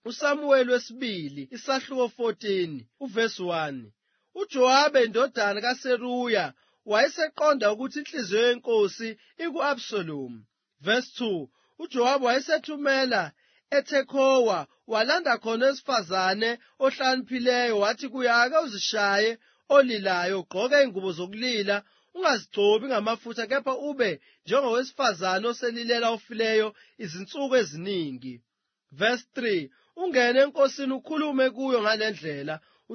uSamuweli wesibili isahluko 14 uvesi 1. uJowabe indodana kaSeruya wayeseqonda ukuthi inhliziyo yenkosi iku-Absalomu. Verse 2. uJowabi wayesethumela eTekhowa walanda khona owesifazane ohlakaniphileyo wathi kuye, ake uzishaye olilayo, ugqoke ingubo zokulila, ungazigcobi ngamafutha, kepha ube njengowesifazane oselilela ofileyo izinsuku eziningi. Verse 3. ungene enkosini ukhulume kuyo ngalendlela.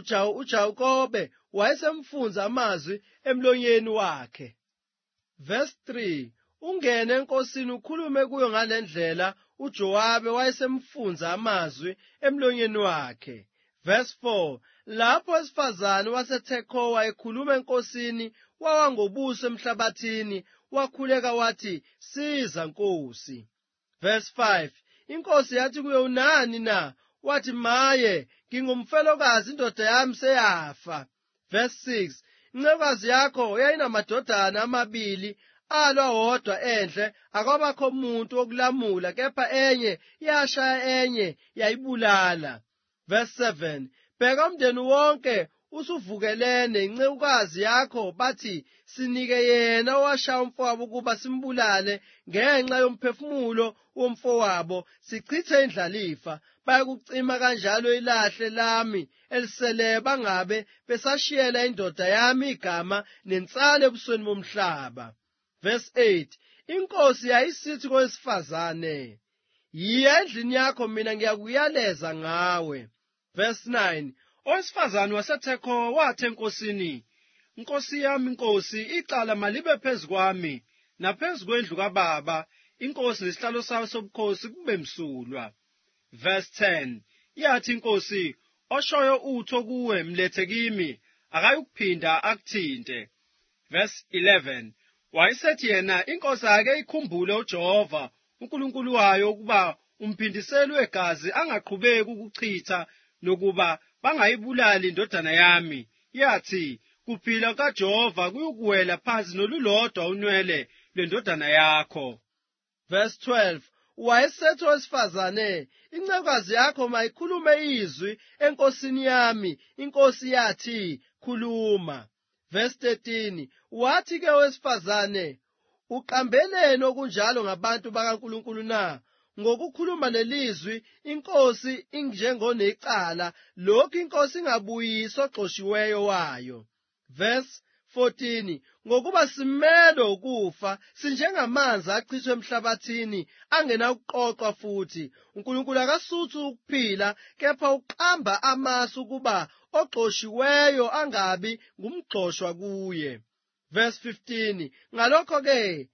uJakobe wayesemfunza amazwi emlonyeni wakhe. Verse 3. ungene enkosini ukhulume kuyo ngalendlela. uJowabe wayesemfunza amazwi emlonyeni wakhe. Verse 4. lapho owesifazane waseTekhowa ekhuluma enkosini, wawa ngobuso emhlabathini, wakhuleka wathi, siza Nkosi. Verse 5. inkosi yathi kuye, unani na? Wathi, maye, ngingumfelokazi, indoda yami seyafa. Verse 6. incekukazi yakho yayinamadodana amabili, alwa wodwa endle, akwabakho umuntu wokulamula, kepha enye yashaya enye yayibulala. Verse 7. bheka umndeni wonke usuvukelene, incekukazi yakho bathi, sinike yena owashaya umfowabo ukuba simbulale ngenxa yomphefumulo womfowabo, sichithe indlalifa. bayakucima kanjalo ilahle lami elisele, bangabe besashiyela indoda yami igama nensalo ebusweni bomhlaba. Verse 8. inkosi yayisithi kowesifazane, yiya endlini yakho, mina ngiyakuyaleza ngawe. Verse 9. owesifazane waseTekhowa wathi enkosini, Nkosi yami, Nkosi, icala malibe phezu kwami naphezu kwendlu kababa, inkosi nesihlalo sayo sobukhosi kube msulwa. Verse 10. yathi inkosi, oshoyo utho kuwe mlethe kimi, akayukuphinda akuthinte. Verse 11. wayesethi yena, inkosi ake ikhumbule uJehova uNkulunkulu wayo, ukuba umphindiseli wegazi angaqhubeki ukuchitha, nokuba bangayibulali indodana yami. yathi, kuphila kaJehova kuyukuwela phansi nolulodwa unwele lwendodana yakho. Verse 12. wayesethi owesifazane, incekukazi yakho mayikhulume izwi enkosini yami. inkosi yathi, khuluma. Verse 13. wathi-ke owesifazane, uqambeleni okunjalo ngabantu bakaNkulunkulu na? ngokukhuluma lelizwi inkosi injengonecala, lokhu inkosi ingabuyisi ogxoshiweyo wayo. Verse 14. ngokuba simelwe ukufa, sinjengamanzi achithwe emhlabathini, angenakuqoqwa futhi. uNkulunkulu akasuthi ukuphila, kepha uqamba amasu ukuba ogxoshiweyo angabi ngumgxoshwa kuye. Verse 15. ngalokho-ke,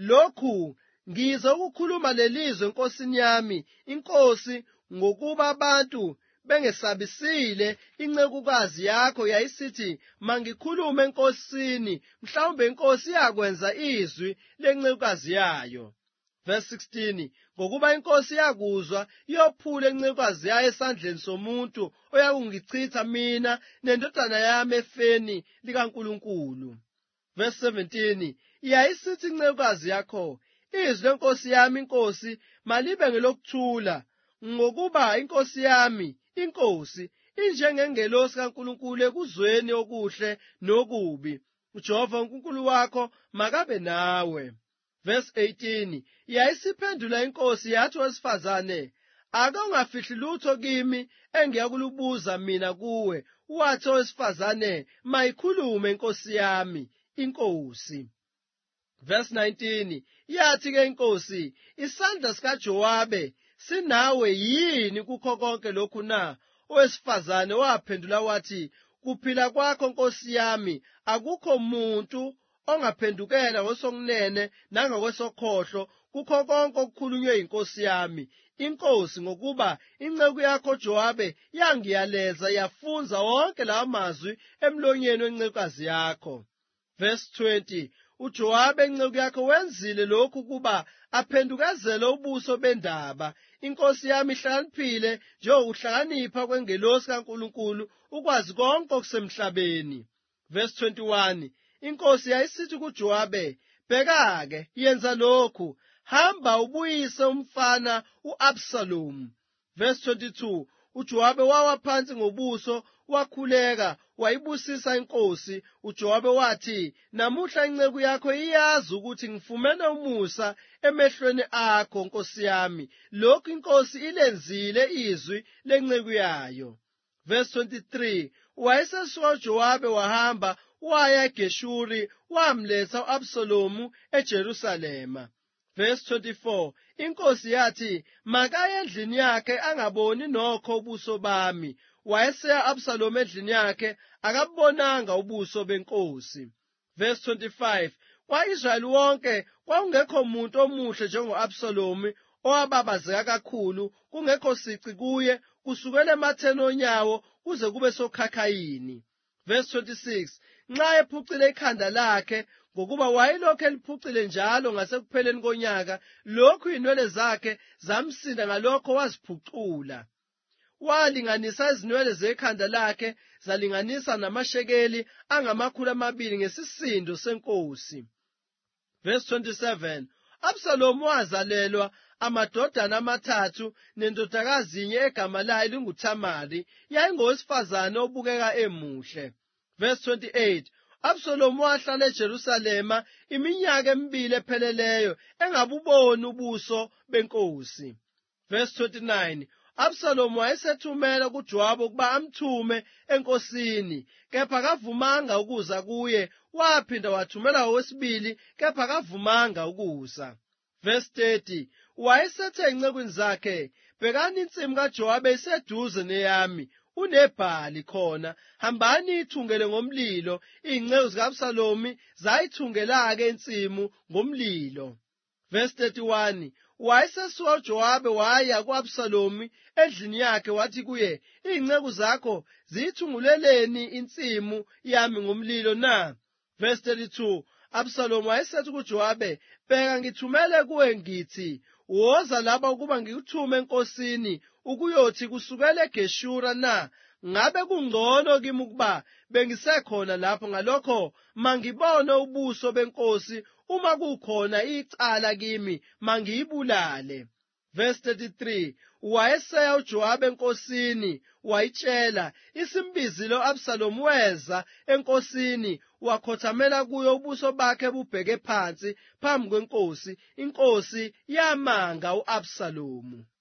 lokhu ngize ukukhuluma lelizwe enkosini yami inkosi, ngokuba abantu bengesabisile incekukazi yakho. yayisithi, mangikhulume enkosini, mhlawumbe inkosi yakwenza izwi lencekukazi yayo. Verse 16. ngokuba inkosi yakuzwa yophula incekukazi yayo esandleni somuntu oyakungichitha mina nendodana yami efeni likaNkulunkulu. Verse 17. yayisithi incekukazi yakho, izwi lenkosi yami inkosi malibe ngelokuthula, ngokuba inkosi yami inkosi injengengelosi kaNkulunkulu ekuzweni okuhle nokubi. uJehova uNkulunkulu wakho makabe nawe. Verse 18. yayisiphendula inkosi yathi owesifazane, ake ungafihli lutho kimi engiyakulubuza mina kuwe. wathi owesifazane, mayikhulume inkosi yami inkosi. Verse 19. yathi-ke inkosi, isandla sikaJowabe sinawe yini kukho konke lokhu na? owesifazane waphendula wathi, kuphila kwakho nkosi yami, akukho muntu ongaphendukela ngosonkunene nangakwesokhohlo kukho konke okukhulunywe yinkosi yami inkosi, ngokuba inceku yakho Jowabe yangiyaleza yafunza wonke lawa mazwi emlonyeni wencekukazi yakho. Verse 20. uJowabe inceku yakho wenzile lokhu ukuba aphendukazele ubuso bendaba. inkosi yami ihlakaniphile njengokuhlakanipha kwengelosi kaNkulunkulu, ukwazi konke okusemhlabeni. Verse 21. inkosi yayisithi kuJowabe, bheka-ke yenza lokhu, hamba ubuyise umfana u-Absalomu. Verse 22, uJowabe wawa phansi ngobuso, wakhuleka, wayibusisa inkosi. uJowabe wathi, namuhla inceku yakho iyazi ukuthi ngifumene umusa emehlweni akho, nkosi yami, lokhu inkosi ilenzile izwi lenceku yayo. Verse 23, wayesesuka uJowabe wahamba waya eGeshuri, wamletha u-Absalomu eJerusalema. Verse 24, inkosi yathi, makaye endlini yakhe angaboni nokho ubuso bami. Wayeseya u-Absalomu endlini yakhe, akabonanga ubuso benkosi. Verse 25, kwa-Israyeli wonke kwakungekho muntu omuhle njengo-Absalomu, owababazeka kakhulu, kungekho sici kuye, kusukela ematheni onyawo kuze kube sokhakhayini. Verse 26, nxa ephucile ikhanda lakhe, ngokuba wayelokhu eliphucile njalo ngasekupheleni konyaka, lokhu inwele zakhe zamsinda, ngalokho waziphucula. Walinganisa izinwele zekhanda lakhe, zalinganisa namashekeli angama200 ngesisindo senkosi. Verse 27, Absalomu wazalelwa amadodana amathathu nendodakazi yinye egama layo linguThamari, yayingowesifazane obukeka emuhle. Verse 28, Absalomu wahlala eJerusalema iminyaka 2 epheleleyo, engabuboni ubuso benkosi. Verse 29, Absalomu wayesethumela kuJowabe ukuba amthume enkosini, kepha kavumanga ukuza kuye. Waphinda wathumela owesibili, kepha kavumanga ukuza. Verse 30, wayesethe encekwini zakhe, bhekani insimu kaJowabe iseduze neyami, uneBhali khona, hambani ithungele ngomlilo. Inceku zika-Absalomu zayithungela-ke insimu ngomlilo. Verse 31, wayesesuka uJowabe waya ku-Absalomu endlini yakhe, wathi kuye, inceku zakho ziyithunguleleni insimu yami ngomlilo na? Verse 32, Absalomu wayesethi kuJowabe, bheka ngithumele kuwe ngithi, woza lapha ukuba ngikuthume enkosini ukuyothi kusukela eGeshura na? Ngabe kungcono kimi ukuba bengisekhona lapho, ngalokho mangibone ubuso benkosi, uma kukhona icala kimi mangiyibulale. Verse 33, wayeseya uJowabe enkosini, wayitshela. Isimbizile u-Absalomu weza enkosini, wakhothamela kuyo, ubuso bakhe bubheke phansi phambi kwenkosi. Inkosi yamanga u-Absalomu.